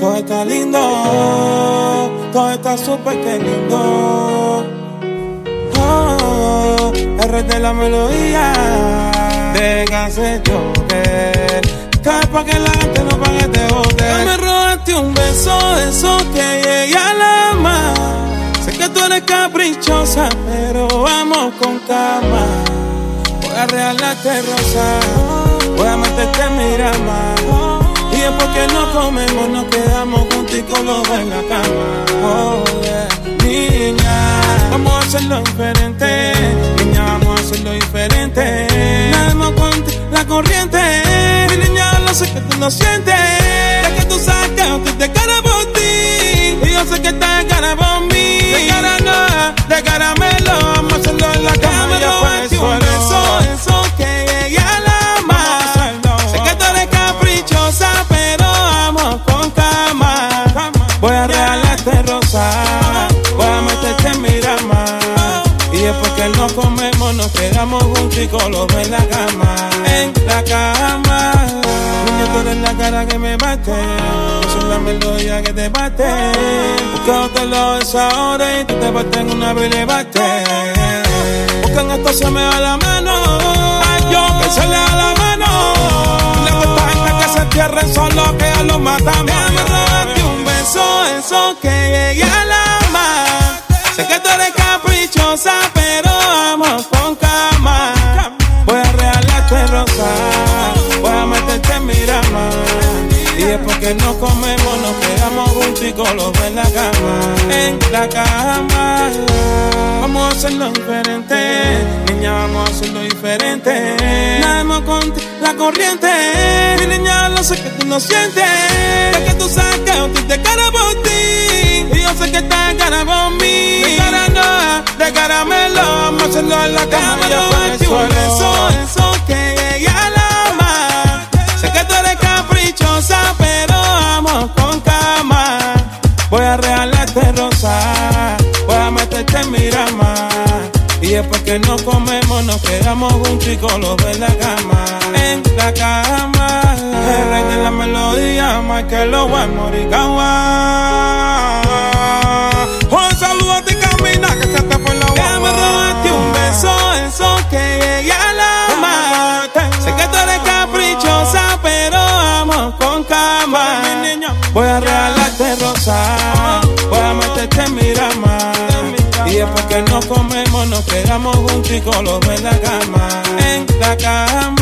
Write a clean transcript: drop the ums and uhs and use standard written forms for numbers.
Todo está lindo, todo está súper que lindo. Oh, el rey de la melodía, déjase llover. Cae pa' que la gente no pague este bote. Me robaste un beso, eso que llegué al alma. Sé que tú eres caprichosa, pero vamos con calma. Voy a regalarte rosa, voy a meterte en mi rama. Y después que nos comemos nos quedamos juntitos los dos en la cama. Oh yeah, niña, vamos a hacerlo diferente. Niña, vamos a hacerlo diferente. Nademos contra la corriente. Mi niña, lo sé que tú no sientes. Es que tú sabes que yo estoy de cara por ti. Y yo sé que estás de cara por mí. De cara no, de caramelo. Vamos a hacerlo en la cama. Me robaste un beso, eso que llegué al alma. Sé que tú eres caprichosa, pero vamos con calma. Voy a regalarte rosa, voy a meterte en mi rama. Y después que nos comemos nos quedamos juntos los dos en la cama. En la cama. Niño, tú eres la cara que me bate. Yo soy la melodía que te bate. Buscándote los desahores y tú te bates en una vez y le bate. Buscan esto se me va la mano. Ay, yo que se le da la mano. Le gusta gente que se entierren solo que ya lo matamos. Me robaste un beso, eso que llegué al alma. Sé que tú eres caprichosa, pero vamos con calma. Voy a regalarte rosa, voy a meterte en mi rama. Y después que nos comemos nos quedamos juntos los dos en la cama. En la cama. Vamos a hacerlo diferente. Niña, vamos a hacerlo diferente. Nademos contra la corriente. Mi niña, lo sé que tú no sientes. Es que tú sabes que yo estoy de cara por ti. Y yo sé que estás de cara por mí. De cara no, de caramelo. Vamos a hacerlo en la cama. Me robaste un beso, eso que llegué al alma. Sé que tú eres caprichosa, pero vamos con calma. Voy a regalarte rosa, voy a meterte en mi rama. Y después que nos comemos nos quedamos juntos los dos en la cama. En la cama. El rey de la melodía, Michael Owen Morikawa. Un saludo a ti, Camina, que se te fue la boca. Ya me robaste un beso, eso que llegué al alma. Sé que tú eres caprichosa, pero vamos con calma. Voy a regalarte rosa, voy a meterte en mi rama. Y después que nos comemos nos quedamos juntos los dos en la cama. En la cama.